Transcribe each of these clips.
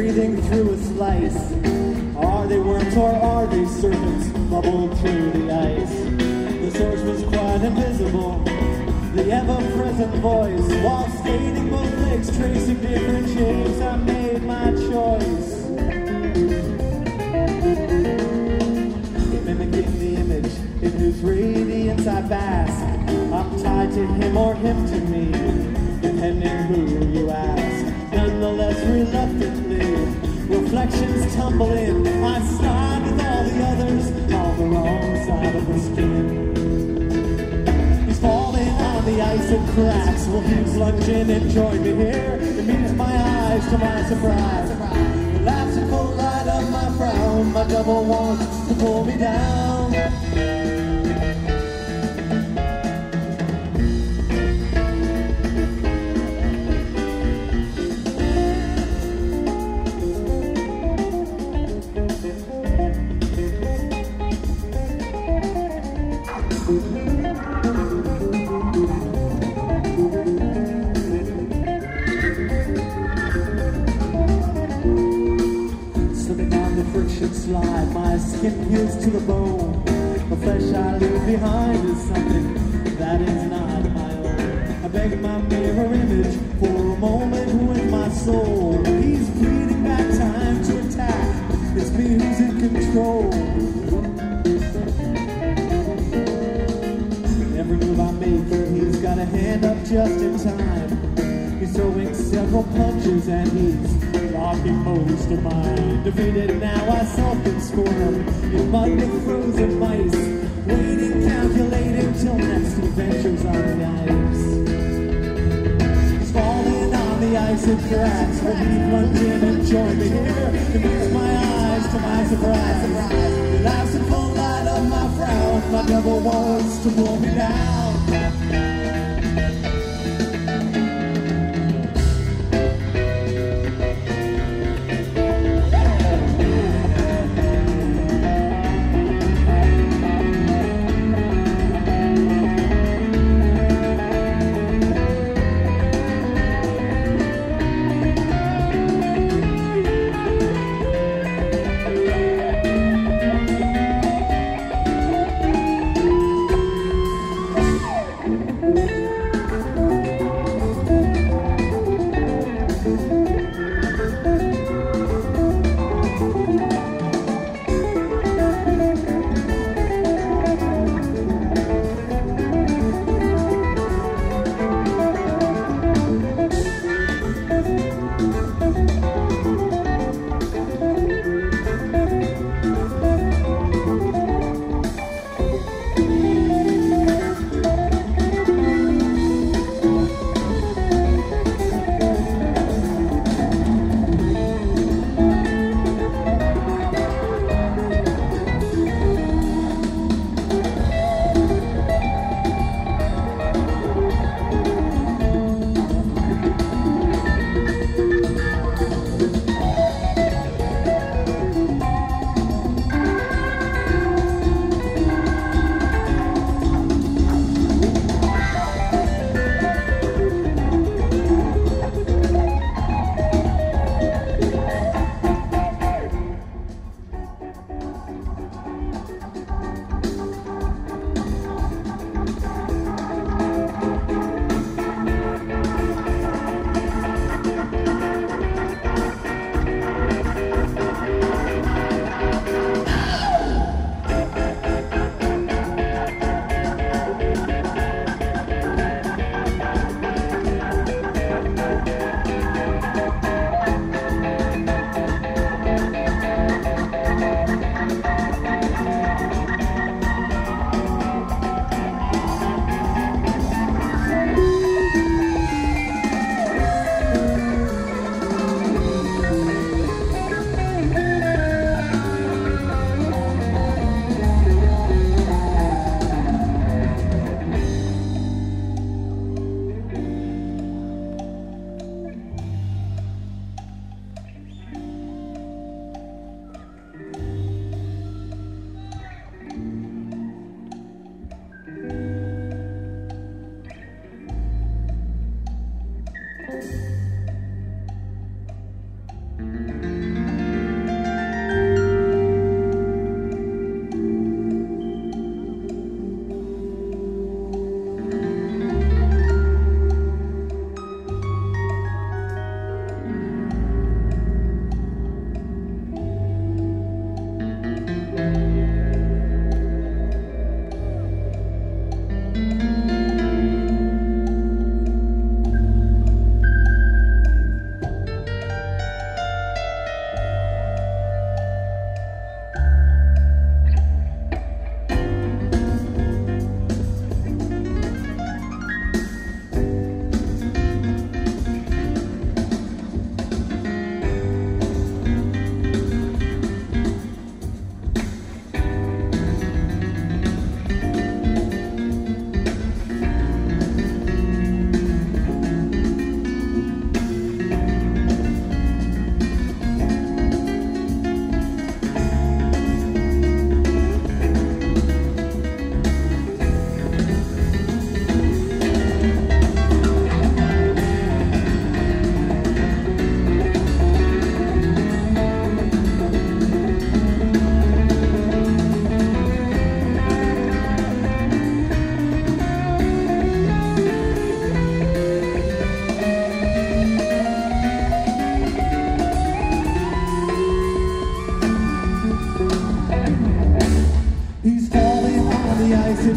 breathing through a slice. Are they worms or are they serpents bubbled through the ice? The source was quite invisible, the ever-present voice. While skating both legs, tracing different shapes, I made my choice. Mimicking the image in whose radiance I bask. I'm tied to him or him to me, depending who you ask. Nonetheless, reluctantly, reflections tumble in. I slide with all the others on the wrong side of the skin. He's falling on the ice and cracks. Will he plunge in and join me here? It meets my eyes to my surprise. The laughable light of my frown, my double wants to pull me down. Slide, my skin peels to the bone. The flesh I leave behind is something that is not my own. I beg my mirror image for a moment with my soul. He's bleeding back time to attack. It's me who's in control. Every move I make, he's got a hand up just in time. He's throwing several punches and he's blocking most of mine. Defeated now, I sulk and squirm in mud with frozen mice, waiting, calculating till next adventures on the ice. He's falling on the ice and cracks. Will he plunge in and join me here? It meets my eyes to my surprise. The laughable light of my frown, my devil wants to pull me down.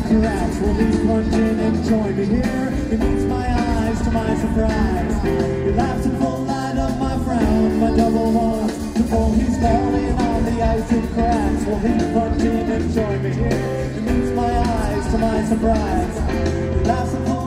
cracks. Will he plunge in and join me here? He meets my eyes to my surprise. He laughs in full light of my frown, my double wants to pull. He's falling on the ice and cracks. Will he plunge in and join me here? He meets my eyes to my surprise. He laughs in full